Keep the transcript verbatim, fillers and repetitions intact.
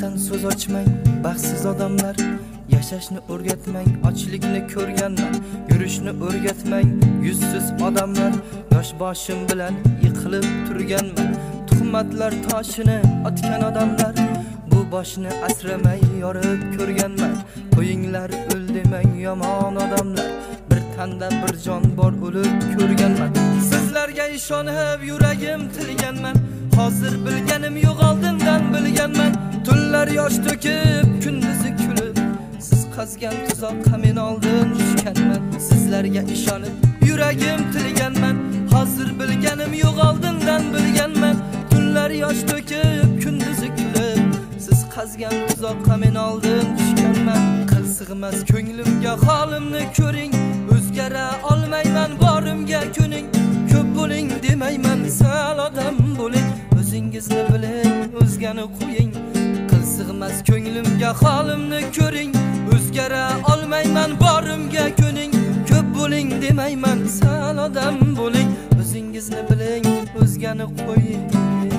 Haqiqatan so'z ochmang baxtsiz odamlar, yashashni o'rgatmang ochlikni ko'rganman, yurishni o'rgatmang yuzsiz odamlar. Yosh boshim bilan yiqilib turganman, tuhmatlar toshini otgan odamlar. Bu boshni asramay yorib ko'rganman, qo'yinglar o'l demang yomon odamlar. Bir tanda bir jon bor o'lib ko'rganman. Sizlarga ishonib yuragim tilganman, hozir bilganim yo'q oldindan bilganman. Tunlar yosh to'kib kunduzi kulib, siz qazgan tuzoqqa men oldin tushganman. Sizlarga ishonib yuragim tilganman, hozir bilganim yo'q oldindan bilganman. Tunlar yosh to'kib kunduzi kulib, siz qazgan tuzoqqa men oldin tushganman. Qil sig'mas ko'nglimga holimni ko'ring, o'zgara olmayman borimga ko'ning. Ko'p bo'ling demayman, sal odam bo'ling, o'zingizni biling, o'zgani qo'ying. Qil sig'mas ko'nglimga holimni ko'ring, o'zgara olmayman borimga ko'ning. Ko'p bo'ling demayman, sal odam bo'ling, o'zingizni biling, o'zgani qo'ying.